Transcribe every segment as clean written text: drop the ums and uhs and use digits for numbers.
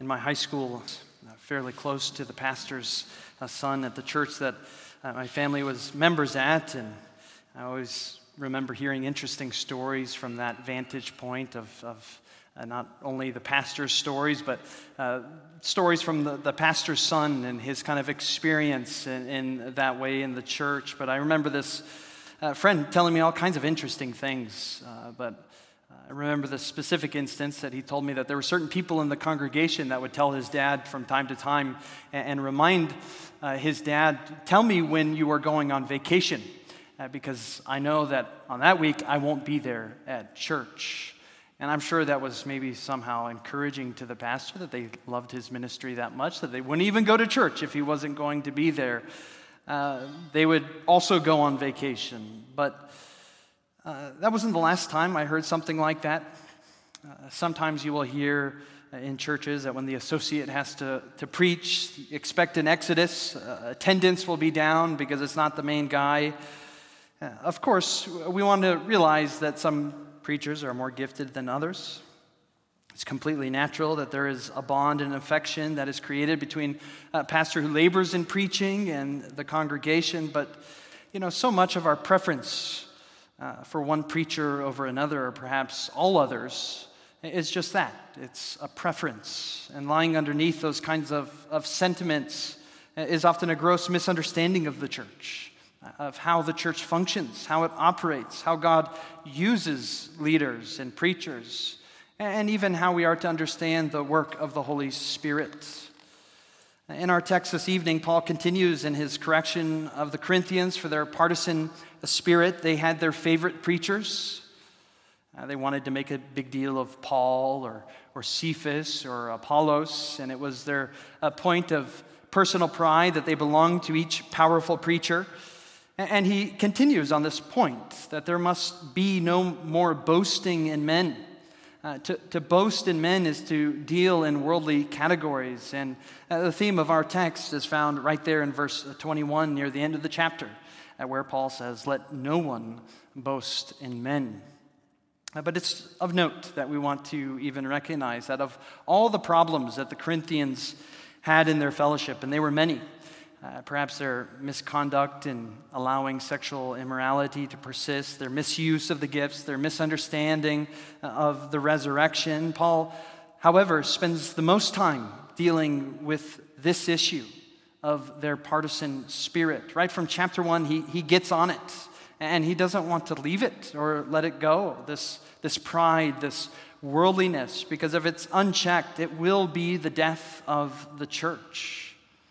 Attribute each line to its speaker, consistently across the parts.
Speaker 1: in my high school, fairly close to the pastor's son at the church that my family was members at, and I always remember hearing interesting stories from that vantage point of not only the pastor's stories, but stories from the pastor's son and his kind of experience in that way in the church. But I remember this friend telling me all kinds of interesting things, but I remember the specific instance that he told me that there were certain people in the congregation that would tell his dad from time to time and remind his dad, "Tell me when you are going on vacation, because I know that on that week I won't be there at church." And I'm sure that was maybe somehow encouraging to the pastor, that they loved his ministry that much, that they wouldn't even go to church if he wasn't going to be there. They would also go on vacation. But that wasn't the last time I heard something like that. Sometimes you will hear in churches that when the associate has to preach, expect an exodus, attendance will be down because it's not the main guy. Of course, we want to realize that some preachers are more gifted than others. It's completely natural that there is a bond and affection that is created between a pastor who labors in preaching and the congregation. But, so much of our preference for one preacher over another, or perhaps all others, is just that. It's a preference. And lying underneath those kinds of sentiments is often a gross misunderstanding of the church, of how the church functions, how it operates, how God uses leaders and preachers, and even how we are to understand the work of the Holy Spirit. In our text this evening, Paul continues in his correction of the Corinthians for their partisan spirit. They had their favorite preachers. They wanted to make a big deal of Paul or Cephas or Apollos, and it was their point of personal pride that they belonged to each powerful preacher. And he continues on this point, that there must be no more boasting in men. To boast in men is to deal in worldly categories. And the theme of our text is found right there in verse 21 near the end of the chapter, where Paul says, "Let no one boast in men." But it's of note that we want to even recognize that of all the problems that the Corinthians had in their fellowship, and they were many, perhaps their misconduct in allowing sexual immorality to persist, their misuse of the gifts, their misunderstanding of the resurrection. Paul, however, spends the most time dealing with this issue of their partisan spirit. Right from chapter 1, he gets on it, and he doesn't want to leave it or let it go, this pride, this worldliness, because if it's unchecked, it will be the death of the church.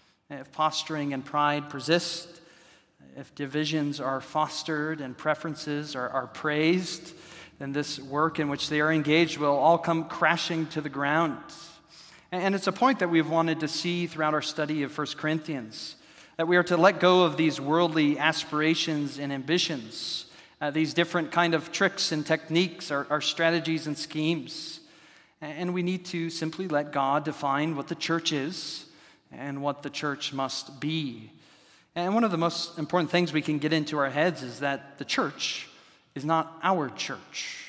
Speaker 1: If posturing and pride persist, if divisions are fostered and preferences are praised, then this work in which they are engaged will all come crashing to the ground. And it's a point that we've wanted to see throughout our study of 1 Corinthians, that we are to let go of these worldly aspirations and ambitions, these different kind of tricks and techniques, our strategies and schemes. And we need to simply let God define what the church is and what the church must be. And one of the most important things we can get into our heads is that the church is not our church.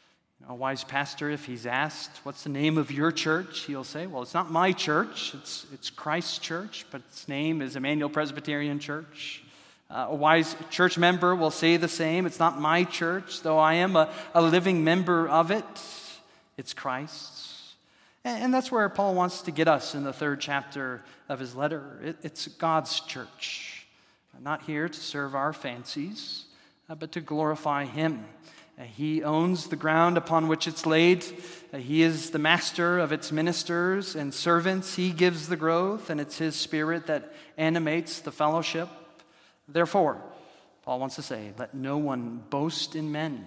Speaker 1: A wise pastor, if he's asked, "What's the name of your church?" he'll say, "Well, it's not my church, it's Christ's church, but its name is Emmanuel Presbyterian Church." A wise church member will say the same. "It's not my church, though I am a living member of it. It's Christ's." And that's where Paul wants to get us in the 3rd chapter of his letter. It's God's church, not here to serve our fancies, but to glorify Him. He owns the ground upon which it's laid. He is the master of its ministers and servants. He gives the growth, and it's His Spirit that animates the fellowship. Therefore, Paul wants to say, let no one boast in men.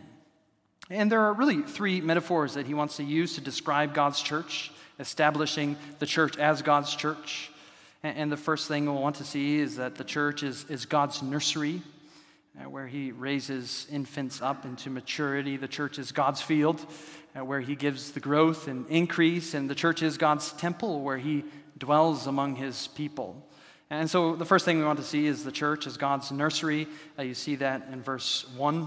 Speaker 1: And there are really 3 metaphors that he wants to use to describe God's church, establishing the church as God's church. And the first thing we'll want to see is that the church is God's nursery, where He raises infants up into maturity. The church is God's field, where He gives the growth and increase. And the church is God's temple, where He dwells among His people. And so the first thing we want to see is the church is God's nursery. You see that in verse 1.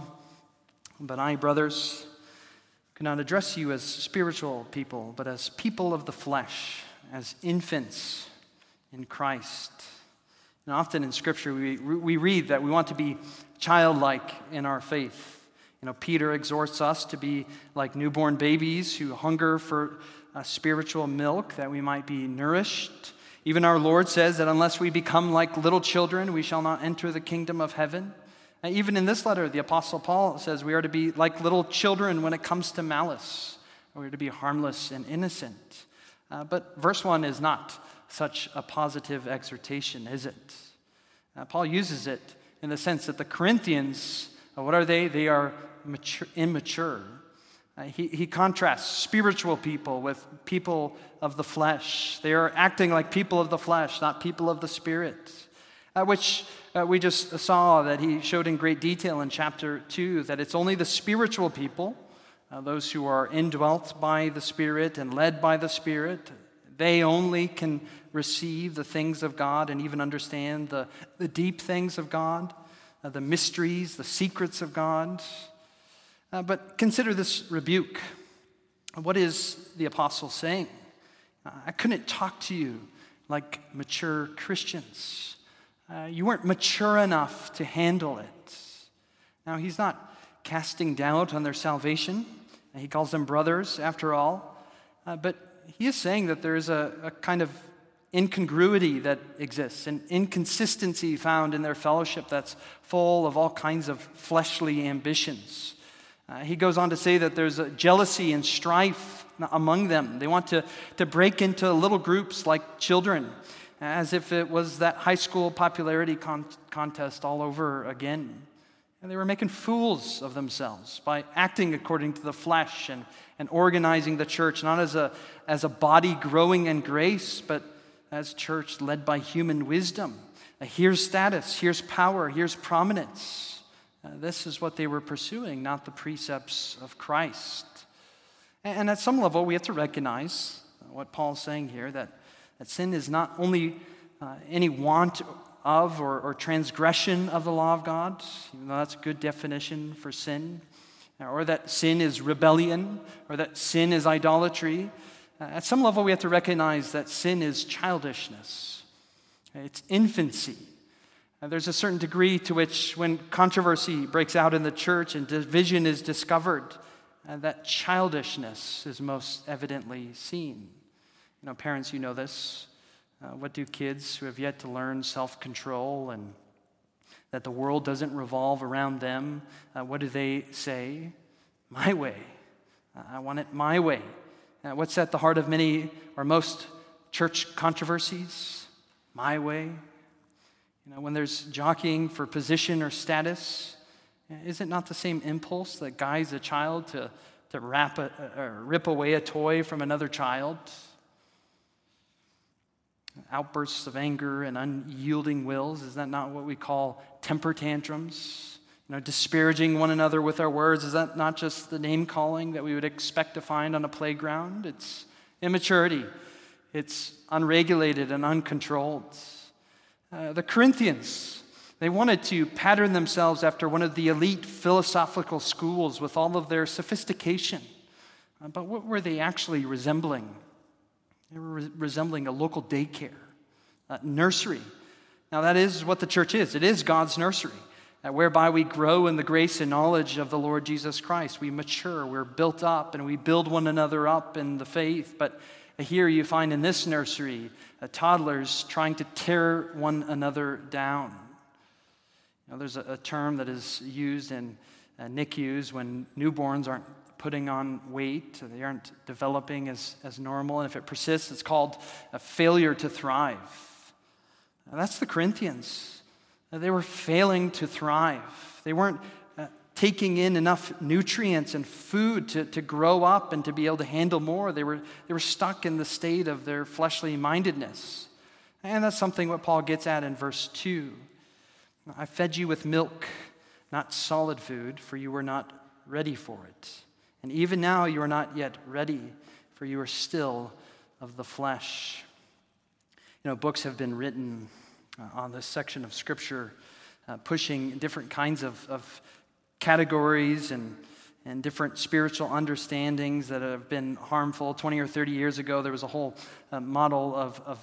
Speaker 1: "But I, brothers, cannot address you as spiritual people, but as people of the flesh, as infants in Christ. And often in Scripture, we read that we want to be childlike in our faith. Peter exhorts us to be like newborn babies who hunger for spiritual milk, that we might be nourished. Even our Lord says that unless we become like little children, we shall not enter the kingdom of heaven. Even in this letter, the Apostle Paul says we are to be like little children when it comes to malice. We are to be harmless and innocent. But verse 1 is not such a positive exhortation, is it? Paul uses it in the sense that the Corinthians, what are they? They are immature. He contrasts spiritual people with people of the flesh. They are acting like people of the flesh, not people of the Spirit, which we just saw that he showed in great detail in chapter 2, that it's only the spiritual people, those who are indwelt by the Spirit and led by the Spirit, they only can receive the things of God and even understand the deep things of God, the mysteries, the secrets of God. But consider this rebuke. What is the apostle saying? I couldn't talk to you like mature Christians. You weren't mature enough to handle it. Now, he's not casting doubt on their salvation. He calls them brothers, after all. But he is saying that there is a kind of incongruity that exists, an inconsistency found in their fellowship that's full of all kinds of fleshly ambitions. He goes on to say that there's a jealousy and strife among them. They want to break into little groups like children, as if it was that high school popularity contest all over again. And they were making fools of themselves by acting according to the flesh and organizing the church, not as a body growing in grace, but as church led by human wisdom. Here's status, here's power, here's prominence. This is what they were pursuing, not the precepts of Christ. And at some level, we have to recognize what Paul's saying here, that sin is not only any want of or transgression of the law of God, even though that's a good definition for sin, or that sin is rebellion, or that sin is idolatry. At some level, we have to recognize that sin is childishness. It's infancy. There's a certain degree to which, when controversy breaks out in the church and division is discovered, that childishness is most evidently seen. Parents, you know this. What do kids who have yet to learn self-control and that the world doesn't revolve around them, what do they say? My way. I want it my way. What's at the heart of many or most church controversies? My way. When there's jockeying for position or status, is it not the same impulse that guides a child to rip away a toy from another child? Outbursts of anger and unyielding wills, is that not what we call temper tantrums? Disparaging one another with our words, is that not just the name calling that we would expect to find on a playground? It's immaturity. It's unregulated and uncontrolled. The Corinthians, they wanted to pattern themselves after one of the elite philosophical schools with all of their sophistication. But what were they actually resembling? They were resembling a local daycare, a nursery. Now that is what the church is. It is God's nursery, whereby we grow in the grace and knowledge of the Lord Jesus Christ. We mature, we're built up, and we build one another up in the faith. But here you find in this nursery toddlers trying to tear one another down. There's a term that is used in NICUs when newborns aren't putting on weight, they aren't developing as normal, and if it persists, it's called a failure to thrive. Now, that's the Corinthians. They were failing to thrive. They weren't taking in enough nutrients and food to grow up and to be able to handle more. They were stuck in the state of their fleshly mindedness. And that's something what Paul gets at in verse 2. I fed you with milk, not solid food, for you were not ready for it. And even now you are not yet ready, for you are still of the flesh. Books have been written on this section of Scripture, pushing different kinds of categories and and different spiritual understandings that have been harmful. 20 or 30 years ago, there was a whole model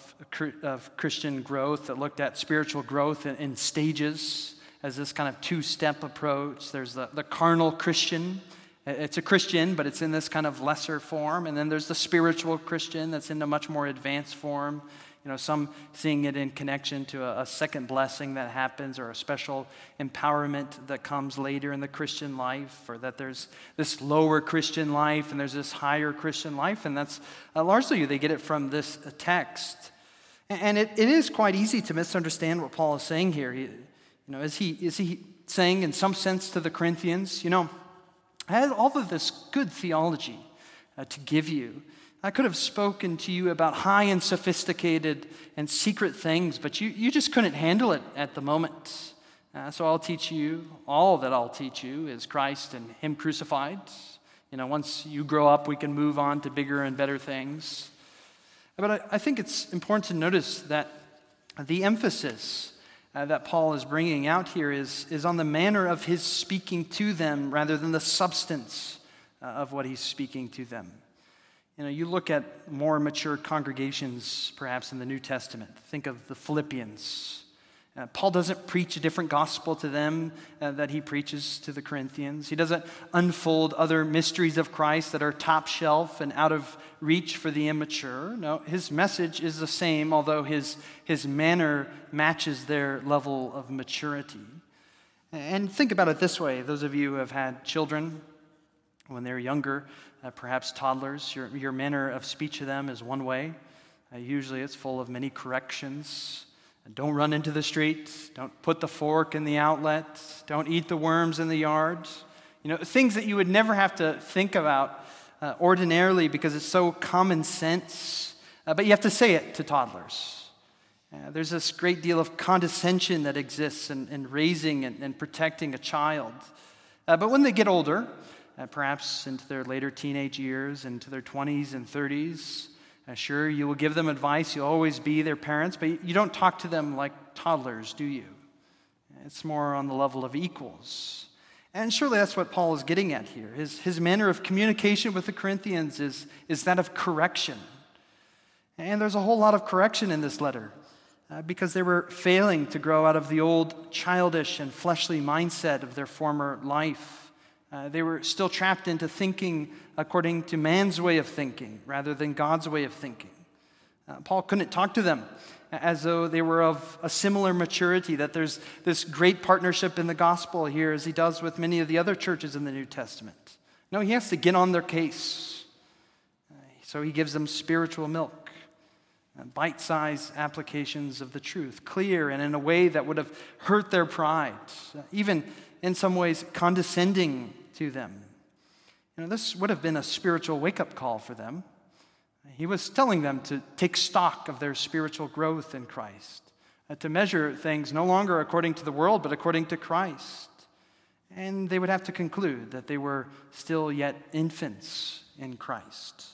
Speaker 1: of Christian growth that looked at spiritual growth in stages as this kind of two-step approach. There's the carnal Christian. It's a Christian, but it's in this kind of lesser form. And then there's the spiritual Christian that's in a much more advanced form. Some seeing it in connection to a second blessing that happens or a special empowerment that comes later in the Christian life, or that there's this lower Christian life and there's this higher Christian life. And that's largely they get it from this text. And it is quite easy to misunderstand what Paul is saying here. Is he saying in some sense to the Corinthians, I had all of this good theology to give you. I could have spoken to you about high and sophisticated and secret things, but you just couldn't handle it at the moment. So I'll teach you, all that I'll teach you is Christ and Him crucified. Once you grow up, we can move on to bigger and better things. But I think it's important to notice that the emphasis that Paul is bringing out here is on the manner of his speaking to them rather than the substance of what he's speaking to them. You look at more mature congregations, perhaps in the New Testament. Think of the Philippians. Paul doesn't preach a different gospel to them that he preaches to the Corinthians. He doesn't unfold other mysteries of Christ that are top shelf and out of reach for the immature. No, his message is the same, although his manner matches their level of maturity. And think about it this way. Those of you who have had children when they're younger, perhaps toddlers, your manner of speech to them is one way. Usually it's full of many corrections. Don't run into the street. Don't put the fork in the outlet. Don't eat the worms in the yard. Things that you would never have to think about ordinarily because it's so common sense. But you have to say it to toddlers. There's this great deal of condescension that exists in raising and protecting a child. But when they get older, perhaps into their later teenage years, into their 20s and 30s. Sure, you will give them advice. You'll always be their parents, but you don't talk to them like toddlers, do you? It's more on the level of equals. And surely that's what Paul is getting at here. His manner of communication with the Corinthians is that of correction. And there's a whole lot of correction in this letter because they were failing to grow out of the old childish and fleshly mindset of their former life. They were still trapped into thinking according to man's way of thinking rather than God's way of thinking. Paul couldn't talk to them as though they were of a similar maturity, that there's this great partnership in the gospel here as he does with many of the other churches in the New Testament. No, he has to get on their case. So he gives them spiritual milk, bite-sized applications of the truth, clear and in a way that would have hurt their pride, even in some ways condescending to them. This would have been a spiritual wake-up call for them. He was telling them to take stock of their spiritual growth in Christ, to measure things no longer according to the world, but according to Christ. And they would have to conclude that they were still yet infants in Christ.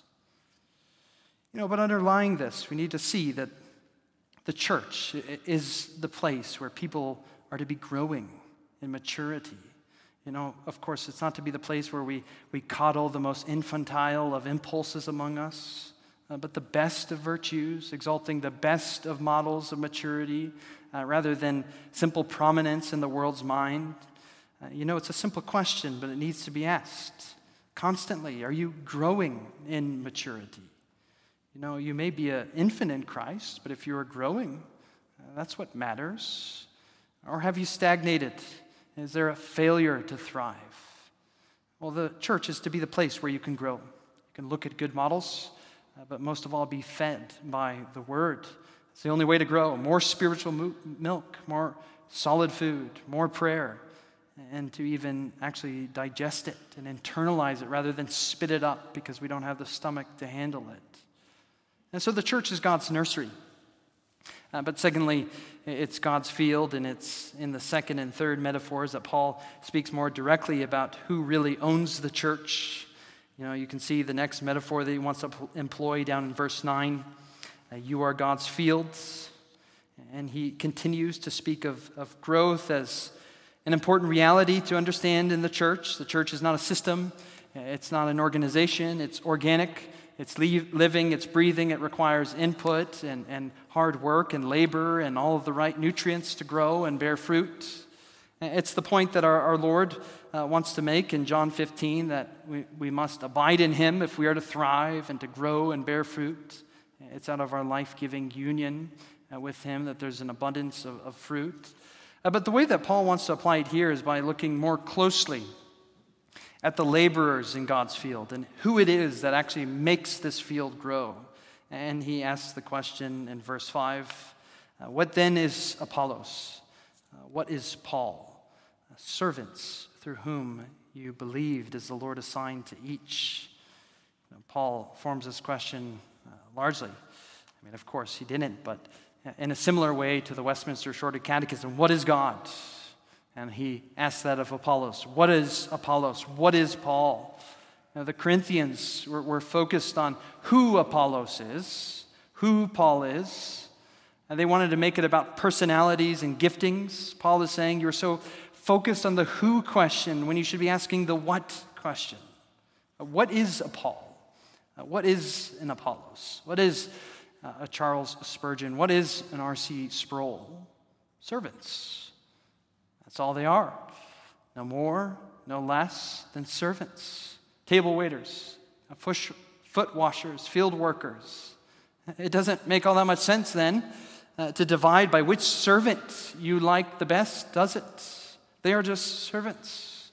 Speaker 1: But underlying this, we need to see that the church is the place where people are to be growing in maturity. Of course, it's not to be the place where we coddle the most infantile of impulses among us, but the best of virtues, exalting the best of models of maturity, rather than simple prominence in the world's mind. It's a simple question, but it needs to be asked constantly. Are you growing in maturity? You may be an infant in Christ, but if you are growing, that's what matters. Or have you stagnated? Is there a failure to thrive? Well, the church is to be the place where you can grow. You can look at good models, but most of all be fed by the Word. It's the only way to grow. More spiritual milk, more solid food, more prayer, and to even actually digest it and internalize it rather than spit it up because we don't have the stomach to handle it. And so the church is God's nursery. But secondly, it's God's field, and it's in the second and third metaphors that Paul speaks more directly about who really owns the church. You can see the next metaphor that he wants to employ down in verse 9. You are God's fields. And he continues to speak of growth as An important reality to understand in the church. The church is not a system. It's not an organization. It's organic. It's living. It's breathing. It requires input and hard work and labor and all of the right nutrients to grow and bear fruit. It's the point that our Lord wants to make in John 15, that we must abide in Him if we are to thrive and to grow and bear fruit. It's out of our life-giving union with Him that there's an abundance of fruit. But the way that Paul wants to apply it here is by looking more closely at the laborers in God's field and who it is that actually makes this field grow. And he asks the question in verse 5, what then is Apollos? What is Paul? Servants through whom you believed as the Lord assigned to each. Paul forms this question largely. I mean, of course, he didn't, but in a similar way to the Westminster Shorter Catechism, what is God? And he asks that of Apollos. What is Apollos? What is Paul? Now, the Corinthians were focused on who Apollos is, who Paul is, and they wanted to make it about personalities and giftings. Paul is saying you're so focused on the who question when you should be asking the what question. What is a Paul? What is an Apollos? What is a Charles Spurgeon? What is an R.C. Sproul? Servants. That's all they are. No more, no less than servants. Table waiters, foot washers, field workers. It doesn't make all that much sense then to divide by which servant you like the best, does it? They are just servants.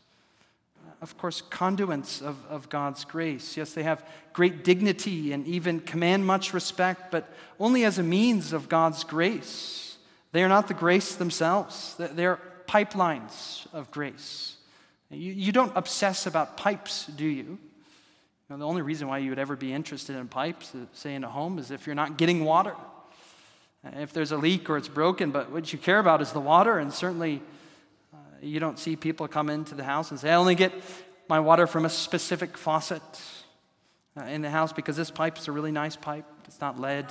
Speaker 1: Of course, conduits of God's grace. Yes, they have great dignity and even command much respect, but only as a means of God's grace. They are not the grace themselves. They are pipelines of grace. You don't obsess about pipes, do you? The only reason why you would ever be interested in pipes, say in a home, is if you're not getting water. If there's a leak or it's broken, but what you care about is the water, and certainly you don't see people come into the house and say, I only get my water from a specific faucet in the house because this pipe's a really nice pipe. It's not lead.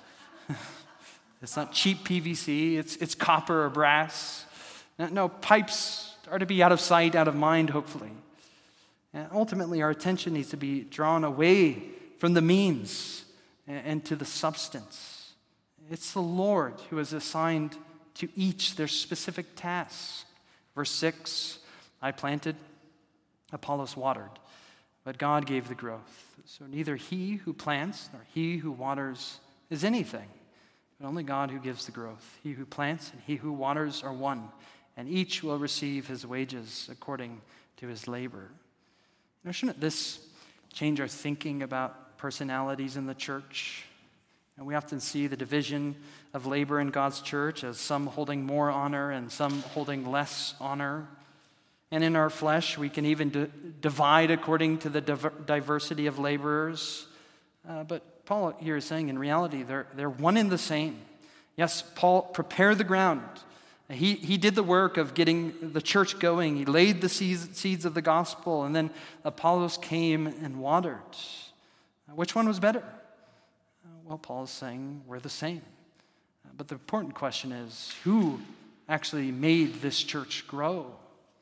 Speaker 1: It's not cheap PVC. It's copper or brass. No, pipes are to be out of sight, out of mind, hopefully. And ultimately, our attention needs to be drawn away from the means and to the substance. It's the Lord who has assigned to each their specific tasks. Verse 6, I planted, Apollos watered, but God gave the growth. So neither he who plants nor he who waters is anything, but only God who gives the growth. He who plants and he who waters are one, and each will receive his wages according to his labor. Now, shouldn't this change our thinking about personalities in the church? And we often see the division of labor in God's church as some holding more honor and some holding less honor. And in our flesh, we can even divide according to the diversity of laborers. But Paul here is saying in reality, they're one and the same. Yes, Paul prepared the ground. He did the work of getting the church going. He laid the seeds of the gospel, and then Apollos came and watered. Which one was better? Well, Paul is saying we're the same. But the important question is, who actually made this church grow?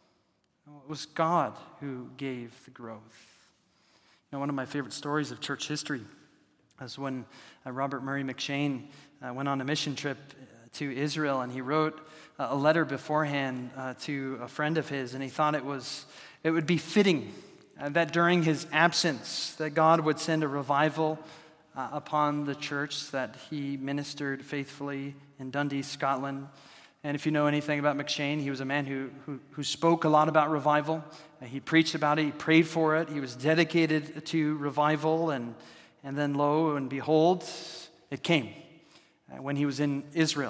Speaker 1: It was God who gave the growth. One of my favorite stories of church history is when Robert Murray McCheyne went on a mission trip to Israel, and he wrote a letter beforehand to a friend of his, and he thought it would be fitting that during his absence that God would send a revival upon the church that he ministered faithfully in Dundee, Scotland. And if you know anything about McCheyne, he was a man who spoke a lot about revival. He preached about it, he prayed for it, he was dedicated to revival, and then lo and behold, it came when he was in Israel.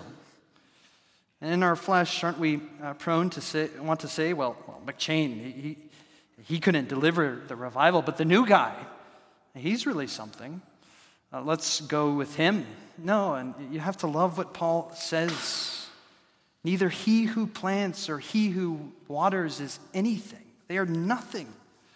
Speaker 1: And in our flesh, aren't we prone to want to say, well, McCheyne, he couldn't deliver the revival, but the new guy, he's really something. Let's go with him. No, and you have to love what Paul says. Neither he who plants or he who waters is anything. They are nothing.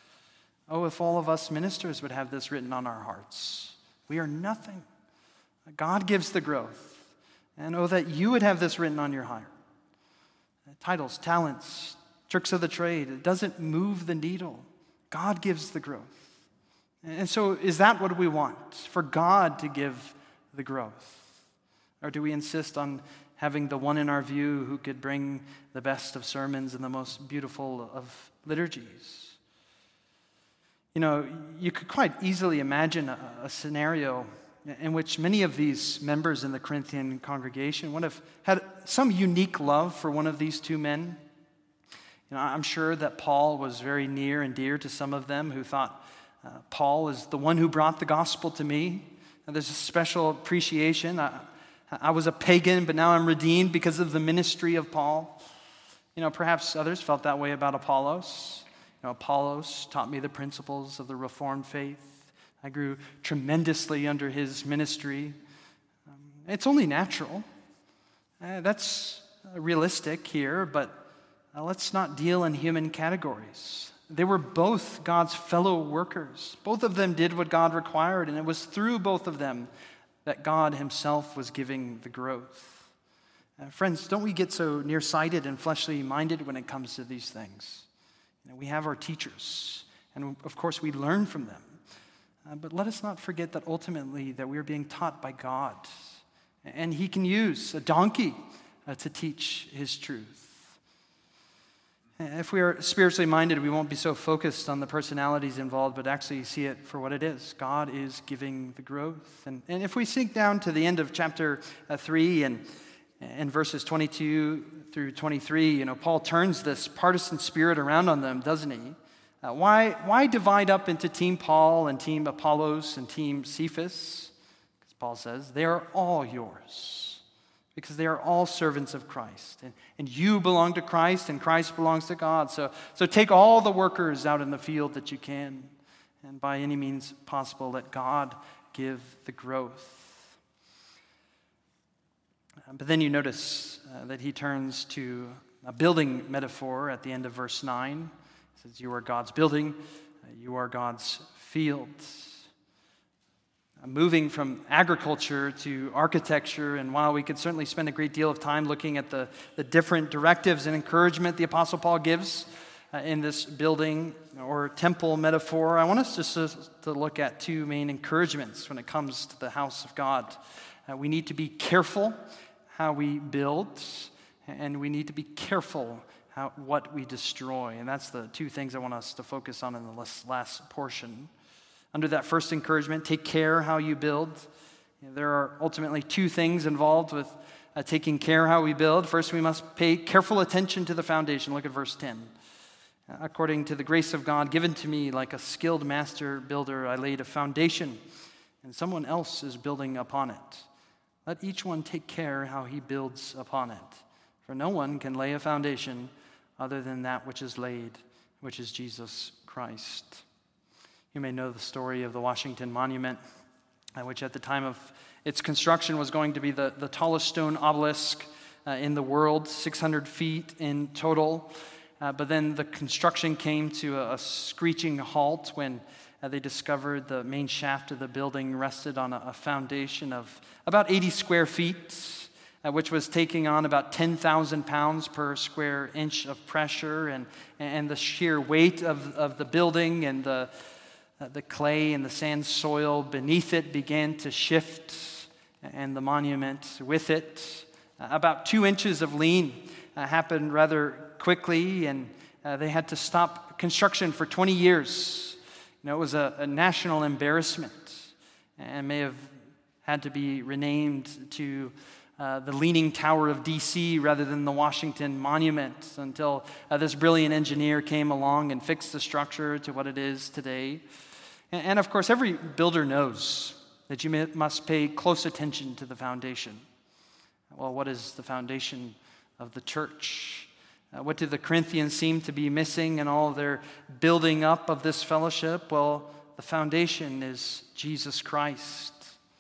Speaker 1: Oh, if all of us ministers would have this written on our hearts. We are nothing. God gives the growth. And oh, that you would have this written on your heart. titles, talents, tricks of the trade. It doesn't move the needle. God gives the growth. And so is that what we want? For God to give the growth? Or do we insist on having the one in our view who could bring the best of sermons and the most beautiful of liturgies? You know, you could quite easily imagine a scenario in which many of these members in the Corinthian congregation would have had some unique love for one of these two men. You know, I'm sure that Paul was very near and dear to some of them who thought, Paul is the one who brought the gospel to me. And there's a special appreciation. I was a pagan, but now I'm redeemed because of the ministry of Paul. You know, perhaps others felt that way about Apollos. You know, Apollos taught me the principles of the Reformed faith. I grew tremendously under his ministry. It's only natural. That's realistic here, but let's not deal in human categories. They were both God's fellow workers. Both of them did what God required, and it was through both of them that God himself was giving the growth. Friends, don't we get so nearsighted and fleshly minded when it comes to these things? You know, we have our teachers, and of course we learn from them. But let us not forget that ultimately that we are being taught by God, and he can use a donkey to teach his truth. If we are spiritually minded, we won't be so focused on the personalities involved, but actually see it for what it is. God is giving the growth. And if we sink down to the end of chapter 3 and verses 22 through 23, you know, Paul turns this partisan spirit around on them, doesn't he? Why divide up into Team Paul and Team Apollos and Team Cephas? Because Paul says, they are all yours. Because they are all servants of Christ. And you belong to Christ, and Christ belongs to God. So take all the workers out in the field that you can, and by any means possible, let God give the growth. But then you notice that he turns to a building metaphor at the end of verse 9. He says, you are God's building, you are God's field. Moving from agriculture to architecture, and while we could certainly spend a great deal of time looking at the different directives and encouragement the Apostle Paul gives in this building or temple metaphor, I want us just to look at two main encouragements when it comes to the house of God. We need to be careful how we build, and we need to be careful what we destroy. And that's the two things I want us to focus on in the last portion. Under that first encouragement, take care how you build. You know, there are ultimately two things involved with taking care how we build. First, we must pay careful attention to the foundation. Look at verse 10. According to the grace of God given to me, like a skilled master builder, I laid a foundation, and someone else is building upon it. Let each one take care how he builds upon it. For no one can lay a foundation other than that which is laid, which is Jesus Christ. You may know the story of the Washington Monument, which at the time of its construction was going to be the tallest stone obelisk in the world, 600 feet in total. But then the construction came to a screeching halt when they discovered the main shaft of the building rested on a foundation of about 80 square feet, which was taking on about 10,000 pounds per square inch of pressure, and the sheer weight of the building and the clay and the sand soil beneath it began to shift, and the monument with it. About 2 inches of lean happened rather quickly, and they had to stop construction for 20 years. You know, it was a national embarrassment, and may have had to be renamed to the Leaning Tower of D.C. rather than the Washington Monument until this brilliant engineer came along and fixed the structure to what it is today. And of course, every builder knows that you must pay close attention to the foundation. Well, what is the foundation of the church? What do the Corinthians seem to be missing in all their building up of this fellowship? Well, the foundation is Jesus Christ.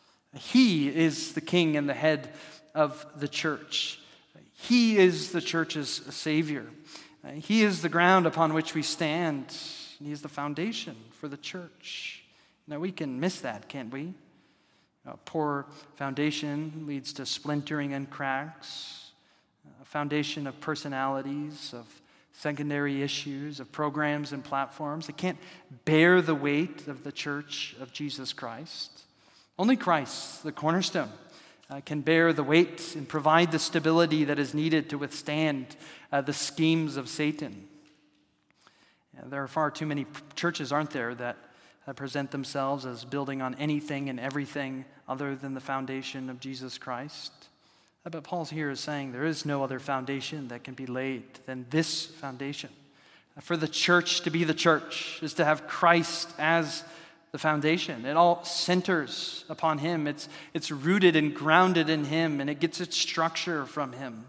Speaker 1: He is the king and the head of the church. He is the church's Savior. He is the ground upon which we stand. And he is the foundation for the church. Now, we can miss that, can't we? A poor foundation leads to splintering and cracks. A foundation of personalities, of secondary issues, of programs and platforms. It can't bear the weight of the church of Jesus Christ. Only Christ, the cornerstone, can bear the weight and provide the stability that is needed to withstand the schemes of Satan. There are far too many churches, aren't there, that present themselves as building on anything and everything other than the foundation of Jesus Christ. But Paul here is saying there is no other foundation that can be laid than this foundation. For the church to be the church is to have Christ as the foundation. It all centers upon him. It's rooted and grounded in him, and it gets its structure from him.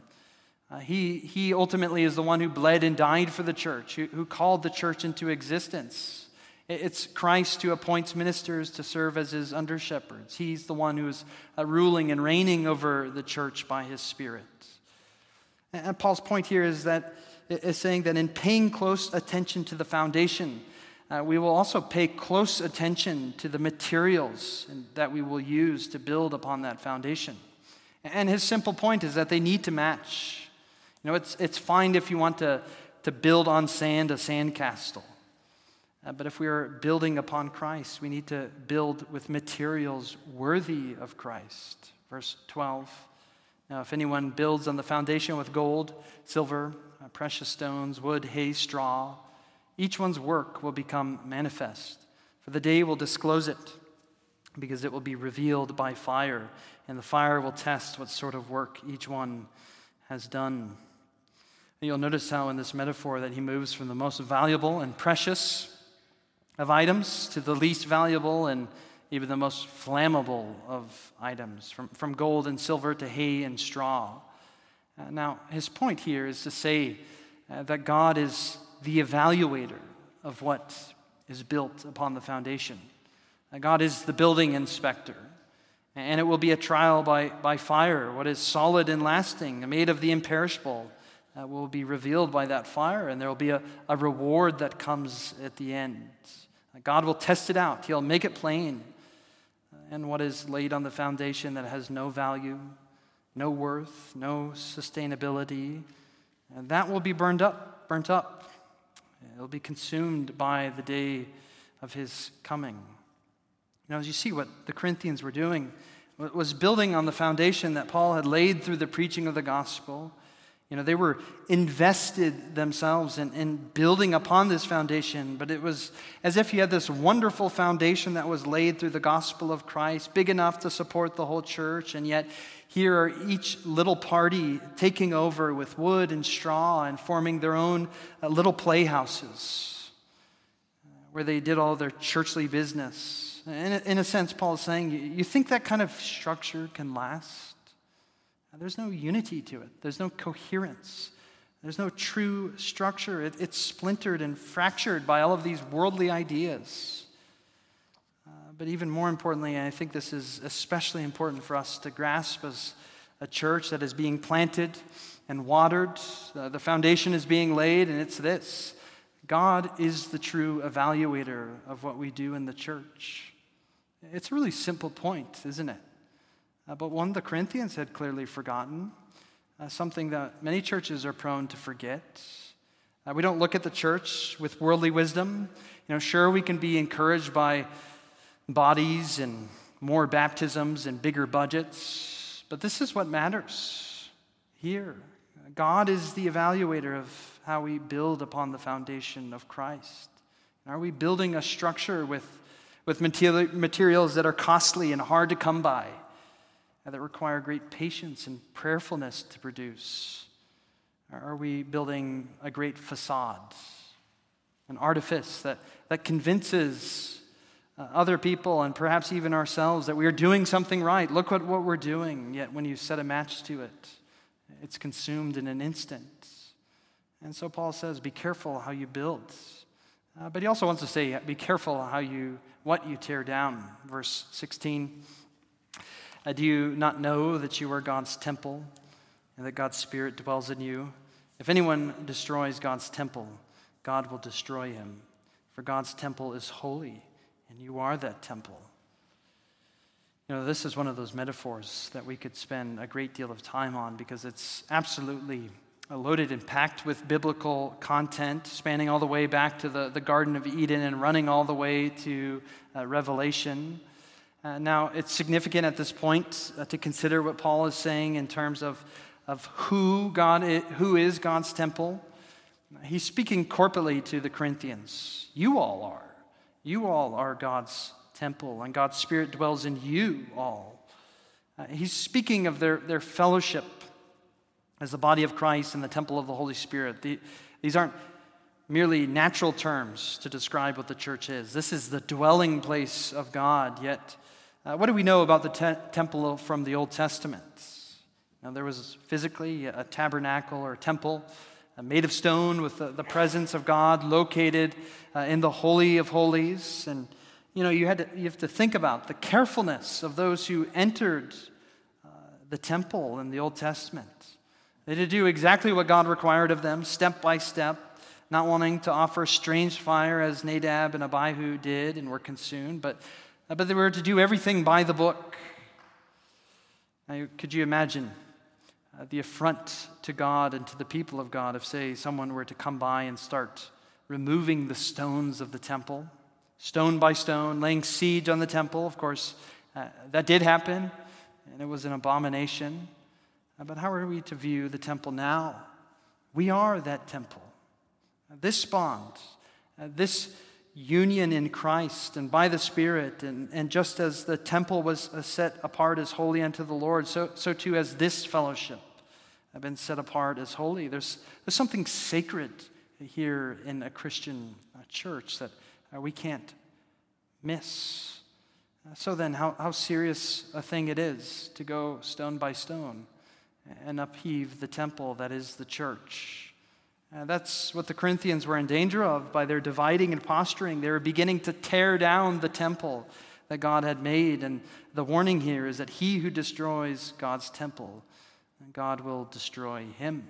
Speaker 1: He ultimately is the one who bled and died for the church, who called the church into existence. It's Christ who appoints ministers to serve as his under-shepherds. He's the one who is ruling and reigning over the church by his Spirit. And Paul's point here is saying that in paying close attention to the foundation, we will also pay close attention to the materials that we will use to build upon that foundation. And his simple point is that they need to match. It's fine if you want to build on sand a sandcastle. But if we are building upon Christ, we need to build with materials worthy of Christ. Verse 12, now if anyone builds on the foundation with gold, silver, precious stones, wood, hay, straw, each one's work will become manifest, for the day will disclose it, because it will be revealed by fire, and the fire will test what sort of work each one has done. And you'll notice how in this metaphor that he moves from the most valuable and precious of items to the least valuable and even the most flammable of items, from gold and silver to hay and straw. Now, his point here is to say that God is the evaluator of what is built upon the foundation. God is the building inspector, and it will be a trial by fire. What is solid and lasting, made of the imperishable, will be revealed by that fire, and there will be a reward that comes at the end. God will test it out. He'll make it plain. And what is laid on the foundation that has no value, no worth, no sustainability, and that will be burnt up. It'll be consumed by the day of his coming. As you see what the Corinthians were doing, was building on the foundation that Paul had laid through the preaching of the gospel. They were invested themselves in building upon this foundation, but it was as if you had this wonderful foundation that was laid through the gospel of Christ, big enough to support the whole church, and yet here are each little party taking over with wood and straw and forming their own little playhouses where they did all their churchly business. In a sense, Paul is saying, you think that kind of structure can last? There's no unity to it. There's no coherence. There's no true structure. It's splintered and fractured by all of these worldly ideas. But even more importantly, I think this is especially important for us to grasp as a church that is being planted and watered. The foundation is being laid, and it's this. God is the true evaluator of what we do in the church. It's a really simple point, isn't it? But one the Corinthians had clearly forgotten, something that many churches are prone to forget. We don't look at the church with worldly wisdom. Sure, we can be encouraged by bodies and more baptisms and bigger budgets, but this is what matters here. God is the evaluator of how we build upon the foundation of Christ. Are we building a structure with materials that are costly and hard to come by, that require great patience and prayerfulness to produce? Are we building a great facade, an artifice that convinces other people and perhaps even ourselves that we are doing something right? Look at what we're doing, yet when you set a match to it, it's consumed in an instant. And so Paul says, be careful how you build. But he also wants to say, be careful what you tear down. Verse 16, do you not know that you are God's temple and that God's Spirit dwells in you? If anyone destroys God's temple, God will destroy him. For God's temple is holy, and you are that temple. This is one of those metaphors that we could spend a great deal of time on because it's absolutely loaded and packed with biblical content, spanning all the way back to the Garden of Eden and running all the way to Revelation. Now, it's significant at this point to consider what Paul is saying in terms of who is God's temple. He's speaking corporately to the Corinthians. You all are. You all are God's temple, and God's Spirit dwells in you all. He's speaking of their fellowship as the body of Christ and the temple of the Holy Spirit. These aren't merely natural terms to describe what the church is. This is the dwelling place of God. Yet, what do we know about the temple from the Old Testament? Now, there was physically a tabernacle or temple made of stone with the presence of God located in the Holy of Holies. And you have to think about the carefulness of those who entered the temple in the Old Testament. They had to do exactly what God required of them, step by step, not wanting to offer strange fire as Nadab and Abihu did and were consumed, but they were to do everything by the book. Now, could you imagine the affront to God and to the people of God if, say, someone were to come by and start removing the stones of the temple? Stone by stone, laying siege on the temple. Of course, that did happen, and it was an abomination. But how are we to view the temple now? We are that temple. This bond, this union in Christ and by the Spirit, and just as the temple was set apart as holy unto the Lord, so too has this fellowship been set apart as holy. There's something sacred here in a Christian church that we can't miss. So then, how serious a thing it is to go stone by stone and upheave the temple that is the church. That's what the Corinthians were in danger of by their dividing and posturing. They were beginning to tear down the temple that God had made. And the warning here is that he who destroys God's temple, God will destroy him.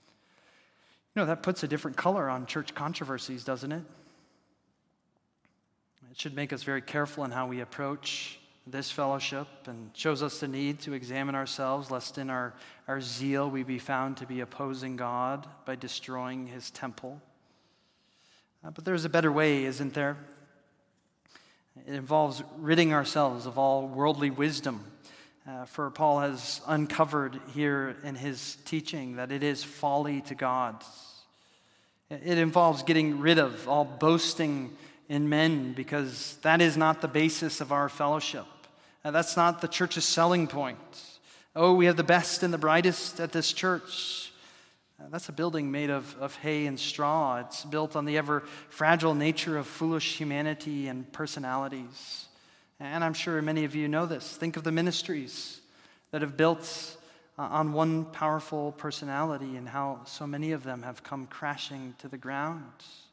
Speaker 1: That puts a different color on church controversies, doesn't it? It should make us very careful in how we approach this fellowship and shows us the need to examine ourselves, lest in our zeal we be found to be opposing God by destroying his temple. But there's a better way, isn't there? It involves ridding ourselves of all worldly wisdom. For Paul has uncovered here in his teaching that it is folly to God. It involves getting rid of all boasting in men, because that is not the basis of our fellowship. That's not the church's selling point. Oh, we have the best and the brightest at this church. That's a building made of hay and straw. It's built on the ever fragile nature of foolish humanity and personalities. And I'm sure many of you know this. Think of the ministries that have built on one powerful personality and how so many of them have come crashing to the ground.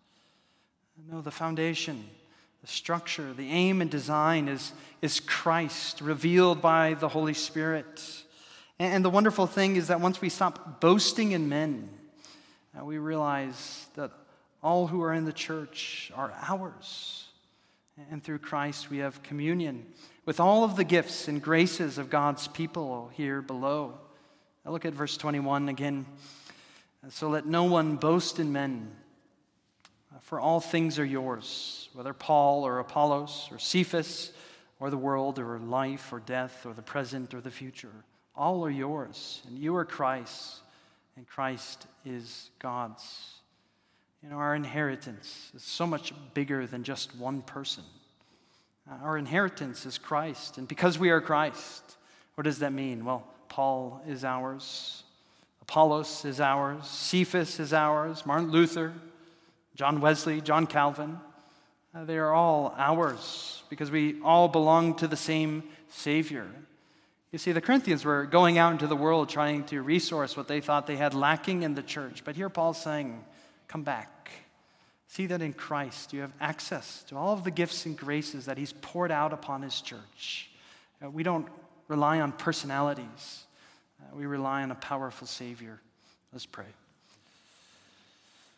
Speaker 1: No, the foundation, the structure, the aim and design is Christ, revealed by the Holy Spirit. And the wonderful thing is that once we stop boasting in men, we realize that all who are in the church are ours. And through Christ we have communion with all of the gifts and graces of God's people here below. Now look at verse 21 again. So let no one boast in men, for all things are yours, whether Paul or Apollos or Cephas or the world or life or death or the present or the future. All are yours, and you are Christ, and Christ is God's. Our inheritance is so much bigger than just one person. Our inheritance is Christ, and because we are Christ, what does that mean? Well, Paul is ours, Apollos is ours, Cephas is ours, Martin Luther, John Wesley, John Calvin. They are all ours because we all belong to the same Savior. You see, the Corinthians were going out into the world trying to resource what they thought they had lacking in the church. But here Paul's saying, come back. See that in Christ you have access to all of the gifts and graces that he's poured out upon his church. We don't rely on personalities. We rely on a powerful Savior. Let's pray.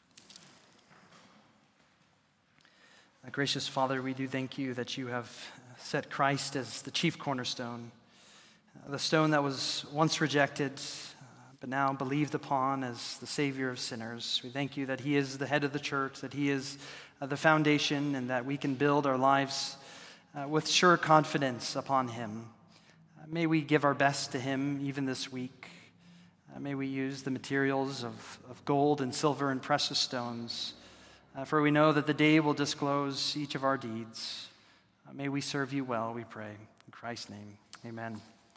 Speaker 1: Gracious Father, we do thank you that you have set Christ as the chief cornerstone, the stone that was once rejected, but now believed upon as the Savior of sinners. We thank you that he is the head of the church, that he is the foundation, and that we can build our lives with sure confidence upon him. May we give our best to him even this week. May we use the materials of gold and silver and precious stones, for we know that the day will disclose each of our deeds. May we serve you well, we pray. In Christ's name, amen.